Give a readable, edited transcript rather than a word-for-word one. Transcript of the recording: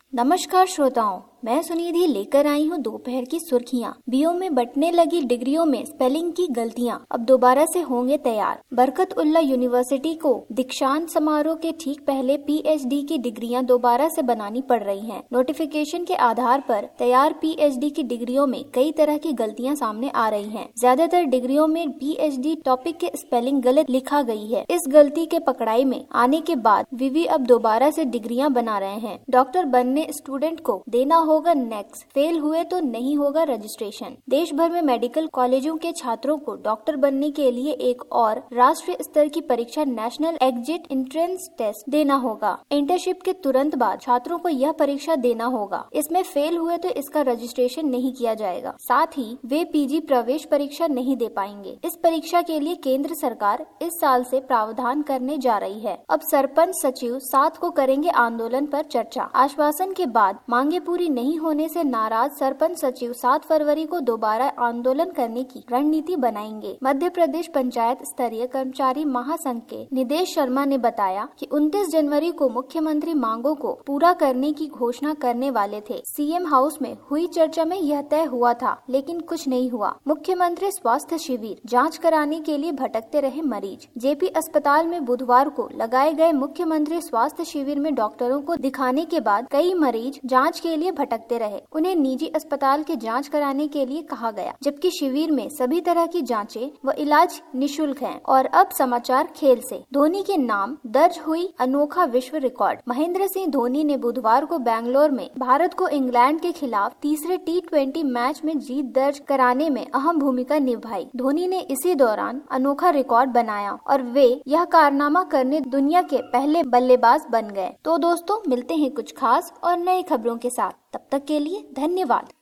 नमस्कार श्रोताओं, मैं सुनिधि लेकर आई हूँ दोपहर की सुर्खियाँ। बीओ में बंटने लगी डिग्रियों में स्पेलिंग की गलतियाँ अब दोबारा से होंगे तैयार। बरकतउल्ला यूनिवर्सिटी को दीक्षांत समारोह के ठीक पहले पीएचडी की डिग्रियाँ दोबारा से बनानी पड़ रही हैं। नोटिफिकेशन के आधार पर तैयार पीएचडी की डिग्रियों में कई तरह की गलतियाँ सामने आ रही हैं। ज्यादातर डिग्रियों में पीएचडी टॉपिक के स्पेलिंग गलत लिखा गई है। इस गलती के पकड़ाई में आने के बाद विवि अब दोबारा से डिग्रियाँ बना रहे हैं। डॉक्टर बनने स्टूडेंट को देना होगा नेक्स्ट, फेल हुए तो नहीं होगा रजिस्ट्रेशन। देश भर में मेडिकल कॉलेजों के छात्रों को डॉक्टर बनने के लिए एक और राष्ट्रीय स्तर की परीक्षा नेशनल एग्जिट एंट्रेंस टेस्ट देना होगा। इंटर्नशिप के तुरंत बाद छात्रों को यह परीक्षा देना होगा। इसमें फेल हुए तो इसका रजिस्ट्रेशन नहीं किया जाएगा। साथ ही वे पीजी प्रवेश परीक्षा नहीं दे पाएंगे। इस परीक्षा के लिए केंद्र सरकार इस साल से प्रावधान करने जा रही है। अब सरपंच सचिव 7 को करेंगे आंदोलन पर चर्चा। आश्वासन के बाद मांगे पूरी नहीं होने से नाराज सरपंच सचिव 7 फरवरी को दोबारा आंदोलन करने की रणनीति बनाएंगे। मध्य प्रदेश पंचायत स्तरीय कर्मचारी महासंघ के निदेश शर्मा ने बताया कि 29 जनवरी को मुख्यमंत्री मांगों को पूरा करने की घोषणा करने वाले थे। सीएम हाउस में हुई चर्चा में यह तय हुआ था, लेकिन कुछ नहीं हुआ। मुख्यमंत्री स्वास्थ्य शिविर जाँच कराने के लिए भटकते रहे मरीज। जेपी अस्पताल में बुधवार को लगाए गए मुख्यमंत्री स्वास्थ्य शिविर में डॉक्टरों को दिखाने के बाद कई मरीज जांच के लिए भटकते रहे। उन्हें निजी अस्पताल के जांच कराने के लिए कहा गया, जबकि शिविर में सभी तरह की जांचें व इलाज निशुल्क हैं। और अब समाचार खेल से। धोनी के नाम दर्ज हुई अनोखा विश्व रिकॉर्ड। महेंद्र सिंह धोनी ने बुधवार को बेंगलोर में भारत को इंग्लैंड के खिलाफ तीसरे T20 मैच में जीत दर्ज कराने में अहम भूमिका निभाई। धोनी ने इसी दौरान अनोखा रिकॉर्ड बनाया और वे यह कारनामा करने दुनिया के पहले बल्लेबाज बन गए। तो दोस्तों, मिलते हैं कुछ खास और नई खबरों के साथ। तब तक के लिए धन्यवाद।